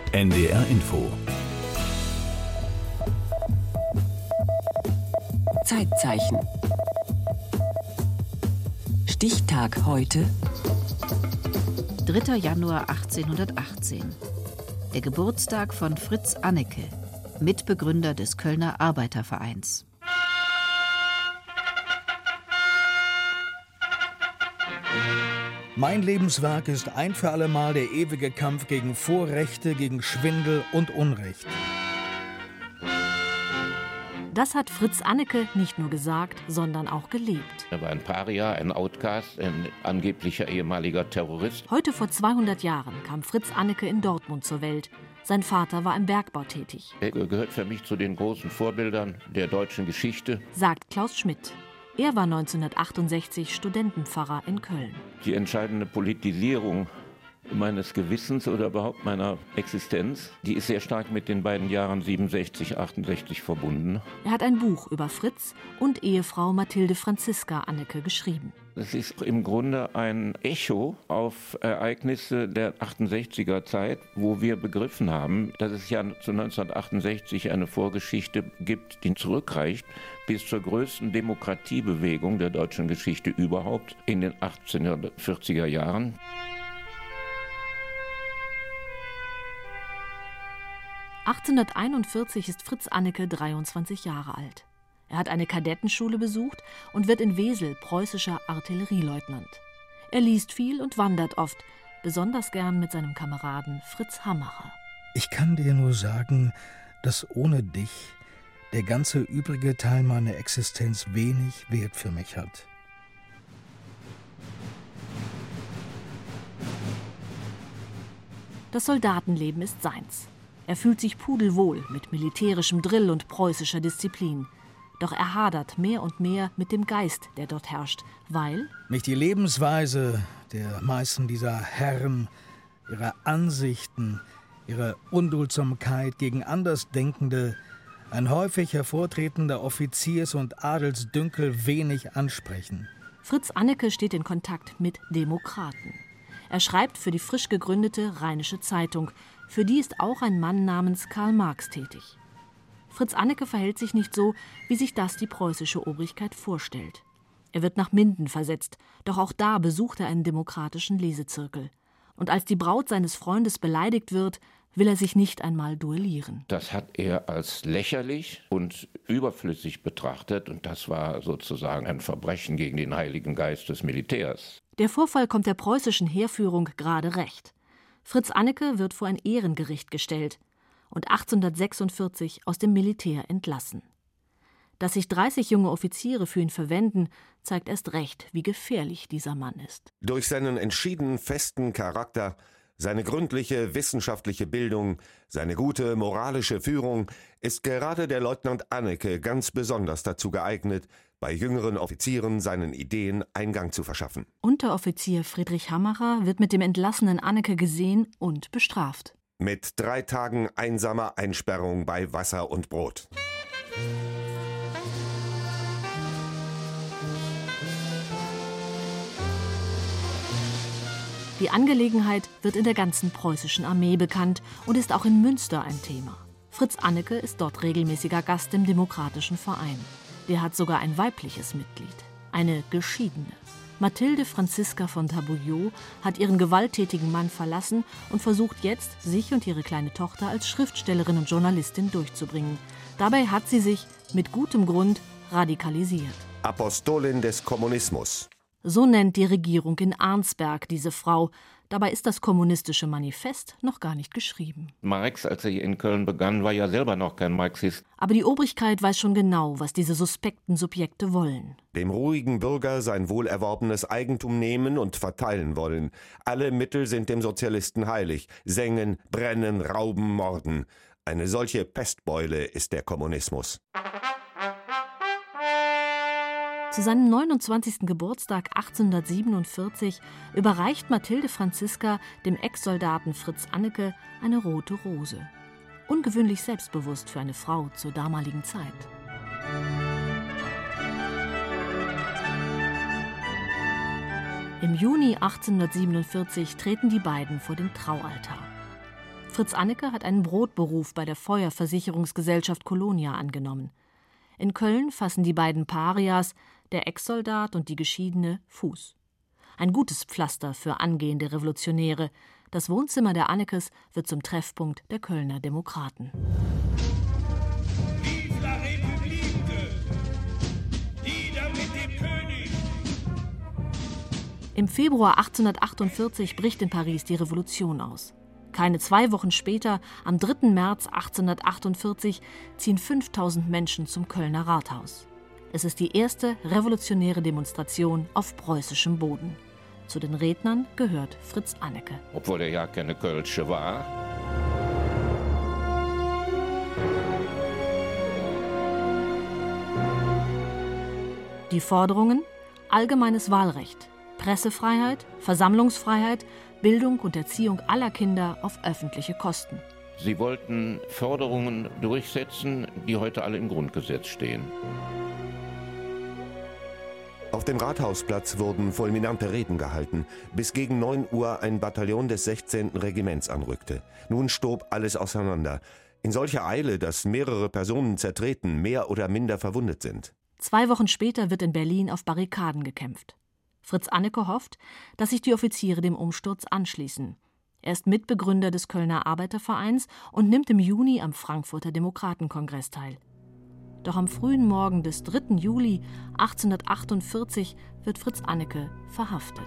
NDR Info. Zeitzeichen. Stichtag heute. 3. Januar 1818. Der Geburtstag von Fritz Anneke, Mitbegründer des Kölner Arbeitervereins. Mein Lebenswerk ist ein für allemal der ewige Kampf gegen Vorrechte, gegen Schwindel und Unrecht. Das hat Fritz Anneke nicht nur gesagt, sondern auch gelebt. Er war ein Paria, ein Outcast, ein angeblicher ehemaliger Terrorist. Heute vor 200 Jahren kam Fritz Anneke in Dortmund zur Welt. Sein Vater war im Bergbau tätig. Er gehört für mich zu den großen Vorbildern der deutschen Geschichte, sagt Klaus Schmidt. Er war 1968 Studentenpfarrer in Köln. Die entscheidende Politisierung meines Gewissens oder überhaupt meiner Existenz, die ist sehr stark mit den beiden Jahren 67, 68 verbunden. Er hat ein Buch über Fritz und Ehefrau Mathilde Franziska Anneke geschrieben. Es ist im Grunde ein Echo auf Ereignisse der 68er Zeit, wo wir begriffen haben, dass es ja zu 1968 eine Vorgeschichte gibt, die zurückreicht bis zur größten Demokratiebewegung der deutschen Geschichte überhaupt in den 1840er Jahren. (1841) ist Fritz Anneke 23 Jahre alt. Er hat eine Kadettenschule besucht und wird in Wesel preußischer Artillerieleutnant. Er liest viel und wandert oft, besonders gern mit seinem Kameraden Fritz Hammacher. Ich kann dir nur sagen, dass ohne dich der ganze übrige Teil meiner Existenz wenig Wert für mich hat. Das Soldatenleben ist seins. Er fühlt sich pudelwohl mit militärischem Drill und preußischer Disziplin. Doch er hadert mehr und mehr mit dem Geist, der dort herrscht, weil mich die Lebensweise der meisten dieser Herren, ihre Ansichten, ihre Unduldsamkeit gegen Andersdenkende, ein häufig hervortretender Offiziers- und Adelsdünkel wenig ansprechen. Fritz Anneke steht in Kontakt mit Demokraten. Er schreibt für die frisch gegründete Rheinische Zeitung. Für die ist auch ein Mann namens Karl Marx tätig. Fritz Anneke verhält sich nicht so, wie sich das die preußische Obrigkeit vorstellt. Er wird nach Minden versetzt, doch auch da besucht er einen demokratischen Lesezirkel. Und als die Braut seines Freundes beleidigt wird, will er sich nicht einmal duellieren. Das hat er als lächerlich und überflüssig betrachtet und das war sozusagen ein Verbrechen gegen den Heiligen Geist des Militärs. Der Vorfall kommt der preußischen Heerführung gerade recht. Fritz Anneke wird vor ein Ehrengericht gestellt und 1846 aus dem Militär entlassen. Dass sich 30 junge Offiziere für ihn verwenden, zeigt erst recht, wie gefährlich dieser Mann ist. Durch seinen entschieden festen Charakter, seine gründliche wissenschaftliche Bildung, seine gute moralische Führung ist gerade der Leutnant Anneke ganz besonders dazu geeignet, bei jüngeren Offizieren seinen Ideen Eingang zu verschaffen. Unteroffizier Friedrich Hammacher wird mit dem entlassenen Anneke gesehen und bestraft. Mit 3 Tagen einsamer Einsperrung bei Wasser und Brot. Die Angelegenheit wird in der ganzen preußischen Armee bekannt und ist auch in Münster ein Thema. Fritz Anneke ist dort regelmäßiger Gast im Demokratischen Verein. Der hat sogar ein weibliches Mitglied, eine Geschiedene. Mathilde Franziska von Tabouillot hat ihren gewalttätigen Mann verlassen und versucht jetzt, sich und ihre kleine Tochter als Schriftstellerin und Journalistin durchzubringen. Dabei hat sie sich, mit gutem Grund, radikalisiert. Apostolin des Kommunismus. So nennt die Regierung in Arnsberg diese Frau. Dabei ist das kommunistische Manifest noch gar nicht geschrieben. Marx, als er hier in Köln begann, war ja selber noch kein Marxist. Aber die Obrigkeit weiß schon genau, was diese suspekten Subjekte wollen. Dem ruhigen Bürger sein wohlerworbenes Eigentum nehmen und verteilen wollen. Alle Mittel sind dem Sozialisten heilig. Sengen, brennen, rauben, morden. Eine solche Pestbeule ist der Kommunismus. Zu seinem 29. Geburtstag 1847 überreicht Mathilde Franziska dem Ex-Soldaten Fritz Anneke eine rote Rose. Ungewöhnlich selbstbewusst für eine Frau zur damaligen Zeit. Im Juni 1847 treten die beiden vor den Traualtar. Fritz Anneke hat einen Brotberuf bei der Feuerversicherungsgesellschaft Colonia angenommen. In Köln fassen die beiden Parias, der Ex-Soldat und die Geschiedene, Fuß. Ein gutes Pflaster für angehende Revolutionäre. Das Wohnzimmer der Annekes wird zum Treffpunkt der Kölner Demokraten. Vive la République! Nieder mit dem König! Im Februar 1848 bricht in Paris die Revolution aus. Keine 2 Wochen später, am 3. März 1848, ziehen 5000 Menschen zum Kölner Rathaus. Es ist die erste revolutionäre Demonstration auf preußischem Boden. Zu den Rednern gehört Fritz Anneke. Obwohl er ja keine Kölsche war. Die Forderungen: allgemeines Wahlrecht, Pressefreiheit, Versammlungsfreiheit, Bildung und Erziehung aller Kinder auf öffentliche Kosten. Sie wollten Forderungen durchsetzen, die heute alle im Grundgesetz stehen. Auf dem Rathausplatz wurden fulminante Reden gehalten, bis gegen 9 Uhr ein Bataillon des 16. Regiments anrückte. Nun stob alles auseinander. In solcher Eile, dass mehrere Personen zertreten, mehr oder minder verwundet sind. 2 Wochen später wird in Berlin auf Barrikaden gekämpft. Fritz Anneke hofft, dass sich die Offiziere dem Umsturz anschließen. Er ist Mitbegründer des Kölner Arbeitervereins und nimmt im Juni am Frankfurter Demokratenkongress teil. Doch am frühen Morgen des 3. Juli 1848 wird Fritz Anneke verhaftet.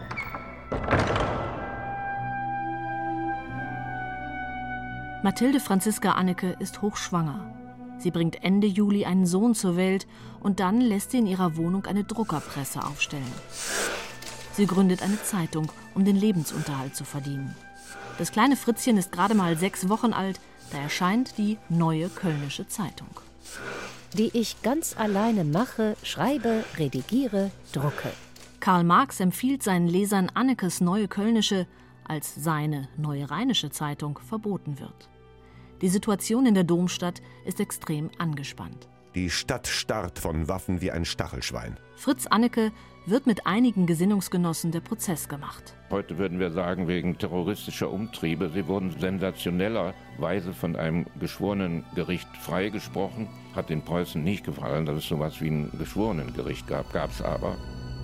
Mathilde Franziska Anneke ist hochschwanger. Sie bringt Ende Juli einen Sohn zur Welt und dann lässt sie in ihrer Wohnung eine Druckerpresse aufstellen. Sie gründet eine Zeitung, um den Lebensunterhalt zu verdienen. Das kleine Fritzchen ist gerade mal 6 Wochen alt, da erscheint die Neue Kölnische Zeitung. Die ich ganz alleine mache, schreibe, redigiere, drucke. Karl Marx empfiehlt seinen Lesern Annekes Neue Kölnische, als seine Neue Rheinische Zeitung verboten wird. Die Situation in der Domstadt ist extrem angespannt. Die Stadt starrt von Waffen wie ein Stachelschwein. Fritz Anneke wird mit einigen Gesinnungsgenossen der Prozess gemacht. Heute würden wir sagen, wegen terroristischer Umtriebe. Sie wurden sensationellerweise von einem Geschworenengericht freigesprochen. Hat den Preußen nicht gefallen, dass es sowas wie ein Geschworenengericht gab. Gab es aber.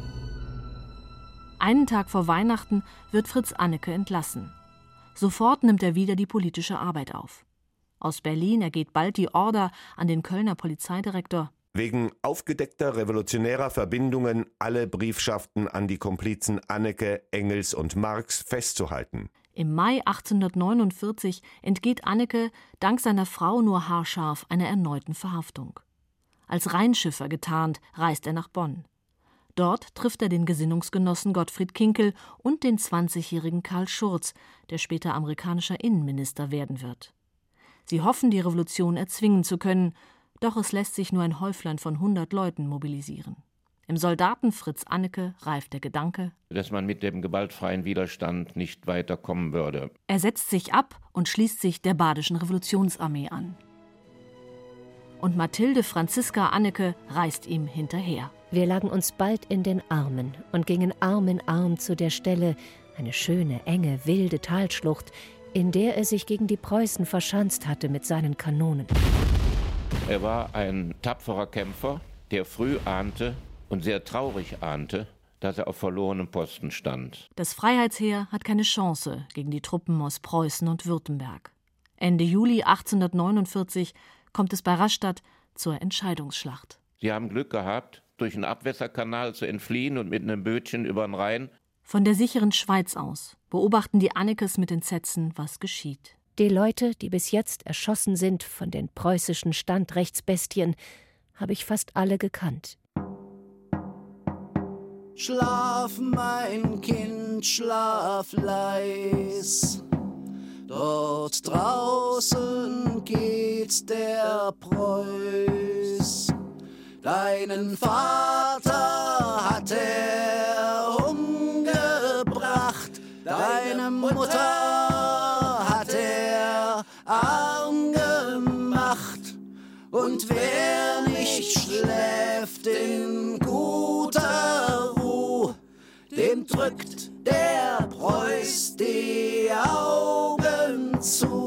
Einen Tag vor Weihnachten wird Fritz Anneke entlassen. Sofort nimmt er wieder die politische Arbeit auf. Aus Berlin ergeht bald die Order an den Kölner Polizeidirektor: Wegen aufgedeckter revolutionärer Verbindungen alle Briefschaften an die Komplizen Anneke, Engels und Marx festzuhalten. Im Mai 1849 entgeht Anneke dank seiner Frau nur haarscharf einer erneuten Verhaftung. Als Rheinschiffer getarnt reist er nach Bonn. Dort trifft er den Gesinnungsgenossen Gottfried Kinkel und den 20-jährigen Karl Schurz, der später amerikanischer Innenminister werden wird. Sie hoffen, die Revolution erzwingen zu können, doch es lässt sich nur ein Häuflein von 100 Leuten mobilisieren. Im Soldaten Fritz Anneke reift der Gedanke, dass man mit dem gewaltfreien Widerstand nicht weiterkommen würde. Er setzt sich ab und schließt sich der Badischen Revolutionsarmee an. Und Mathilde Franziska Anneke reist ihm hinterher. Wir lagen uns bald in den Armen und gingen Arm in Arm zu der Stelle, eine schöne, enge, wilde Talschlucht, in der er sich gegen die Preußen verschanzt hatte mit seinen Kanonen. Er war ein tapferer Kämpfer, der früh ahnte und sehr traurig ahnte, dass er auf verlorenem Posten stand. Das Freiheitsheer hat keine Chance gegen die Truppen aus Preußen und Württemberg. Ende Juli 1849 kommt es bei Rastatt zur Entscheidungsschlacht. Sie haben Glück gehabt, durch den Abwässerkanal zu entfliehen und mit einem Bötchen über den Rhein. Von der sicheren Schweiz aus beobachten die Annekes mit Entsetzen, was geschieht. Die Leute, die bis jetzt erschossen sind von den preußischen Standrechtsbestien, habe ich fast alle gekannt. Schlaf, mein Kind, schlaf leis. Dort draußen geht der Preuß. Deinen Vater hat er umgebracht, deine Mutter hat er arm gemacht. Und wer nicht schläft in guter Ruhe, dem drückt der Preuß die Augen zu.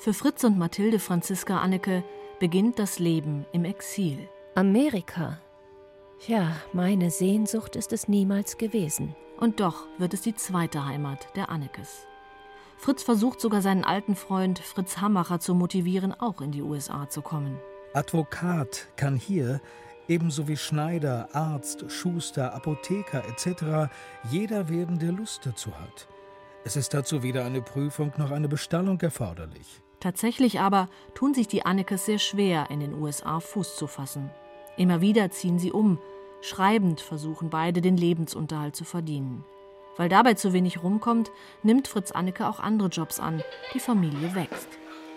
Für Fritz und Mathilde Franziska Anneke beginnt das Leben im Exil. Amerika. Ja, meine Sehnsucht ist es niemals gewesen. Und doch wird es die zweite Heimat der Annekes. Fritz versucht sogar seinen alten Freund Fritz Hammacher zu motivieren, auch in die USA zu kommen. Advokat kann hier, ebenso wie Schneider, Arzt, Schuster, Apotheker etc. jeder werden, der Lust dazu hat. Es ist dazu weder eine Prüfung noch eine Bestallung erforderlich. Tatsächlich aber tun sich die Annekes sehr schwer, in den USA Fuß zu fassen. Immer wieder ziehen sie um. Schreibend versuchen beide, den Lebensunterhalt zu verdienen. Weil dabei zu wenig rumkommt, nimmt Fritz Anneke auch andere Jobs an. Die Familie wächst.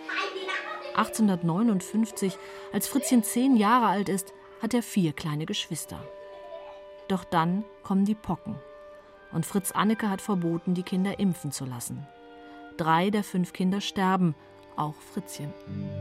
1859, als Fritzchen 10 Jahre alt ist, hat er 4 kleine Geschwister. Doch dann kommen die Pocken. Und Fritz Anneke hat verboten, die Kinder impfen zu lassen. 3 der 5 Kinder sterben, auch Fritzchen.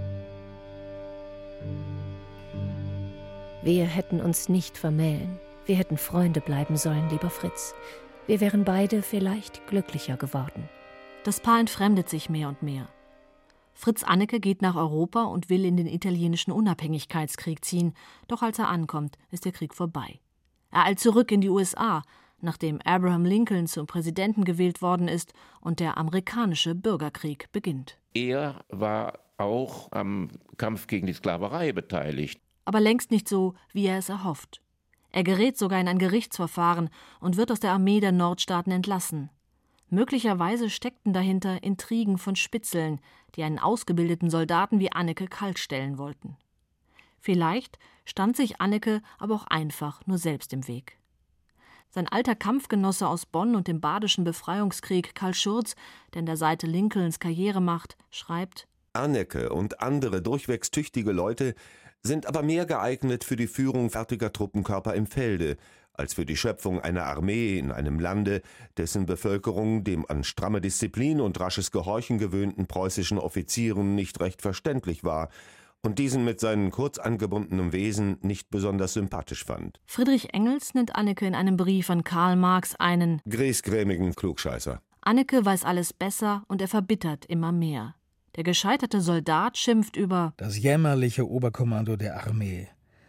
Wir hätten uns nicht vermählen. Wir hätten Freunde bleiben sollen, lieber Fritz. Wir wären beide vielleicht glücklicher geworden. Das Paar entfremdet sich mehr und mehr. Fritz Anneke geht nach Europa und will in den italienischen Unabhängigkeitskrieg ziehen. Doch als er ankommt, ist der Krieg vorbei. Er eilt zurück in die USA, nachdem Abraham Lincoln zum Präsidenten gewählt worden ist und der amerikanische Bürgerkrieg beginnt. Er war auch am Kampf gegen die Sklaverei beteiligt. Aber längst nicht so, wie er es erhofft. Er gerät sogar in ein Gerichtsverfahren und wird aus der Armee der Nordstaaten entlassen. Möglicherweise steckten dahinter Intrigen von Spitzeln, die einen ausgebildeten Soldaten wie Anneke kaltstellen wollten. Vielleicht stand sich Anneke aber auch einfach nur selbst im Weg. Sein alter Kampfgenosse aus Bonn und dem Badischen Befreiungskrieg, Karl Schurz, der an der Seite Lincolns Karriere macht, schreibt: Anneke und andere durchwegs tüchtige Leute sind aber mehr geeignet für die Führung fertiger Truppenkörper im Felde, als für die Schöpfung einer Armee in einem Lande, dessen Bevölkerung dem an stramme Disziplin und rasches Gehorchen gewöhnten preußischen Offizieren nicht recht verständlich war und diesen mit seinem kurz angebundenen Wesen nicht besonders sympathisch fand. Friedrich Engels nennt Anneke in einem Brief an Karl Marx einen griesgrämigen Klugscheißer. Anneke weiß alles besser und er verbittert immer mehr. Der gescheiterte Soldat schimpft über das jämmerliche Oberkommando der Armee,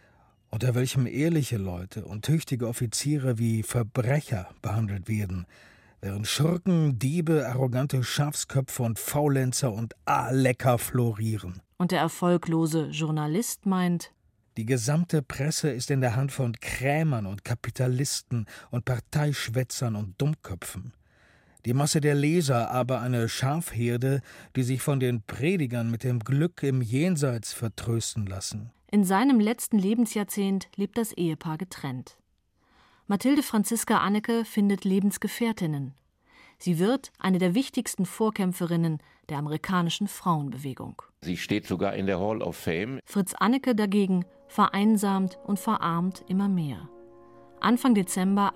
unter welchem ehrliche Leute und tüchtige Offiziere wie Verbrecher behandelt werden, während Schurken, Diebe, arrogante Schafsköpfe und Faulenzer und A-Lecker florieren. Und der erfolglose Journalist meint: Die gesamte Presse ist in der Hand von Krämern und Kapitalisten und Parteischwätzern und Dummköpfen. Die Masse der Leser aber eine Schafherde, die sich von den Predigern mit dem Glück im Jenseits vertrösten lassen. In seinem letzten Lebensjahrzehnt lebt das Ehepaar getrennt. Mathilde Franziska Anneke findet Lebensgefährtinnen. Sie wird eine der wichtigsten Vorkämpferinnen der amerikanischen Frauenbewegung. Sie steht sogar in der Hall of Fame. Fritz Anneke dagegen vereinsamt und verarmt immer mehr. Anfang Dezember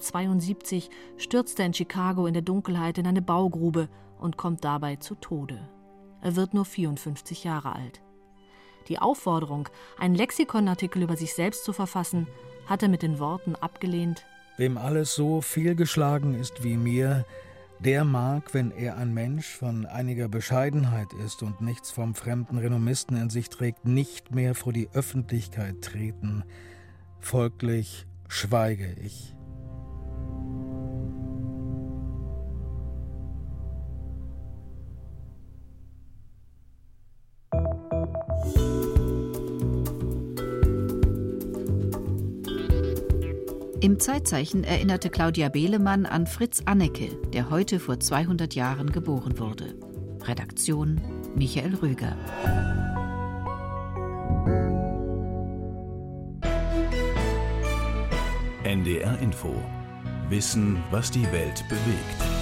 1872 stürzt er in Chicago in der Dunkelheit in eine Baugrube und kommt dabei zu Tode. Er wird nur 54 Jahre alt. Die Aufforderung, einen Lexikonartikel über sich selbst zu verfassen, hat er mit den Worten abgelehnt: Wem alles so fehlgeschlagen ist wie mir, der mag, wenn er ein Mensch von einiger Bescheidenheit ist und nichts vom fremden Renommisten in sich trägt, nicht mehr vor die Öffentlichkeit treten. Folglich schweige ich. Im Zeitzeichen erinnerte Claudia Behlemann an Fritz Anneke, der heute vor 200 Jahren geboren wurde. Redaktion Michael Röger. NDR Info. Wissen, was die Welt bewegt.